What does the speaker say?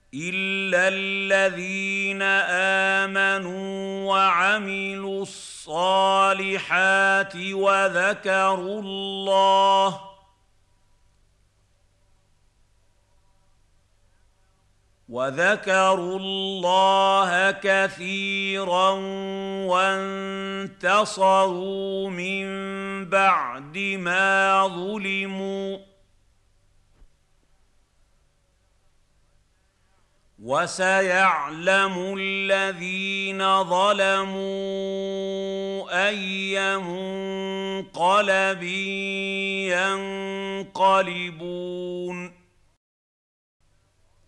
إِلَّا الَّذِينَ آمَنُوا وَعَمِلُوا الصَّالِحَاتِ وذكروا الله كثيرا وانتصروا من بعد ما ظلموا وسيعلم الذين ظلموا أي منقلب ينقلبون